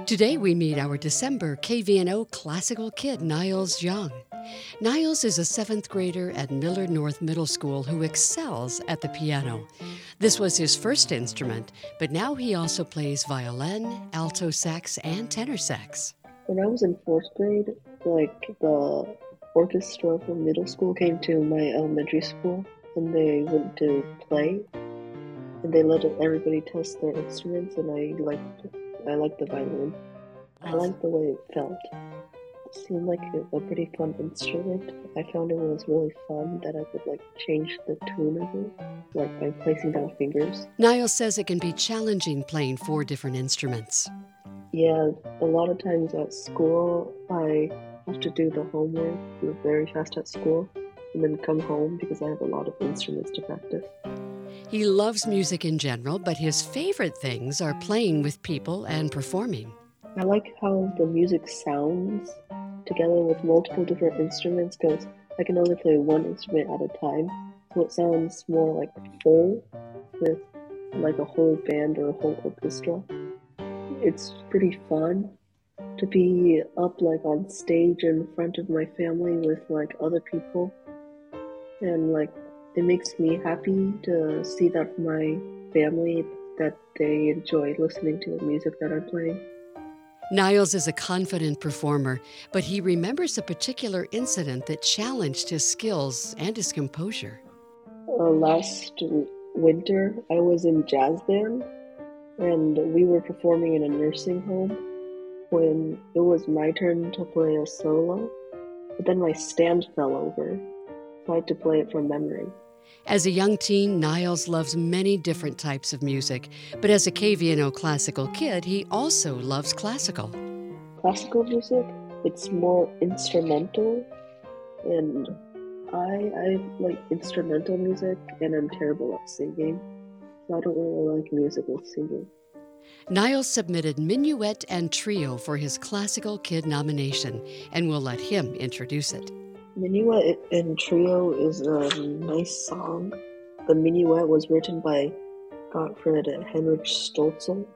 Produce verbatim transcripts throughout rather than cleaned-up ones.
Today we meet our December K V N O classical kid, Niles Zhang. Niles is a seventh grader at Millard North Middle School who excels at the piano. This was his first instrument, but now he also plays violin, alto sax, and tenor sax. When I was in fourth grade, like the orchestra from middle school came to my elementary school and they went to play and they let everybody test their instruments, and I liked I liked the violin. I liked the way it felt. It seemed like a, a pretty fun instrument. I found it was really fun that I could like change the tune of it, like by placing down fingers. Niles says it can be challenging playing four different instruments. Yeah, a lot of times at school, I have to do the homework very fast at school and then come home because I have a lot of instruments to practice. He loves music in general, but his favorite things are playing with people and performing. I like how the music sounds together with multiple different instruments because I can only play one instrument at a time, so it sounds more like full with like a whole band or a whole orchestra. It's pretty fun to be up like on stage in front of my family with like other people, and like it makes me happy to see that my family, that they enjoy listening to the music that I'm playing. Niles is a confident performer, but he remembers a particular incident that challenged his skills and his composure. Uh, last winter, I was in jazz band, and we were performing in a nursing home when it was my turn to play a solo, but then my stand fell over, so I had to play it from memory. As a young teen, Niles loves many different types of music, but as a K V N O classical kid, he also loves classical. Classical music, it's more instrumental, and I I like instrumental music, and I'm terrible at singing, so I don't really like music with singing. Niles submitted Minuet and Trio for his Classical Kid nomination, and we'll let him introduce it. Minuet and Trio is a nice song. The Minuet was written by Gottfried Heinrich Stölzl.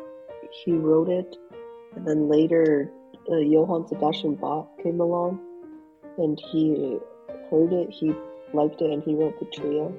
He wrote it, and then later uh, Johann Sebastian Bach came along, and he heard it, he liked it, and he wrote the Trio.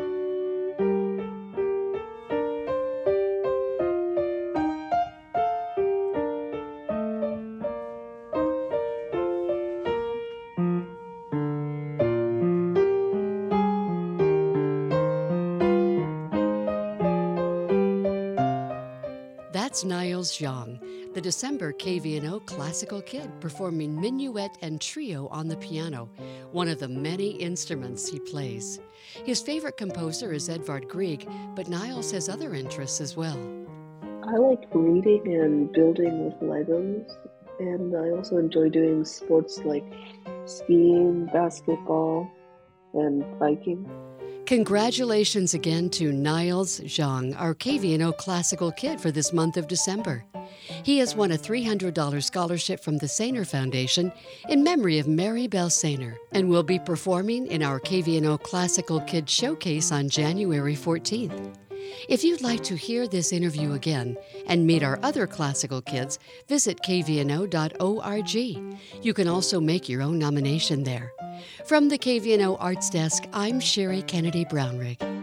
That's Niles Zhang, the December K V N O classical kid, performing Minuet and Trio on the piano, one of the many instruments he plays. His favorite composer is Edvard Grieg, but Niles has other interests as well. I like reading and building with Legos, and I also enjoy doing sports like skiing, basketball, and biking. Congratulations again to Niles Zhang, our K V N O classical kid for this month of December. He has won a three hundred dollars scholarship from the Sainer Foundation in memory of Mary Bell Sainer, and will be performing in our K V N O Classical Kid Showcase on January fourteenth. If you'd like to hear this interview again and meet our other classical kids, visit k v n o dot org. You can also make your own nomination there. From the K V N O Arts Desk, I'm Sherry Kennedy Brownrigg.